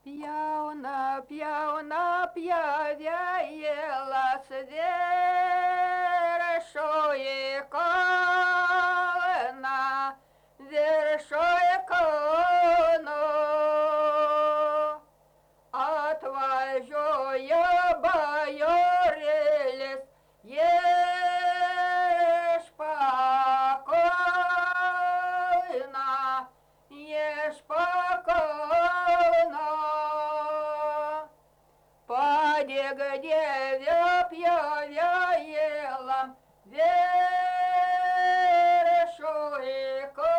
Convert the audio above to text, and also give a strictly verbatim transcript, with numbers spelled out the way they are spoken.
Pjauna, pjauna, pjavėjas viršuje kalną, viršuje kalno. Atvažiuoja bajorėlis iš pakalną, iš pakalną. Padėk Dieve pjavėlam viršuje kalną.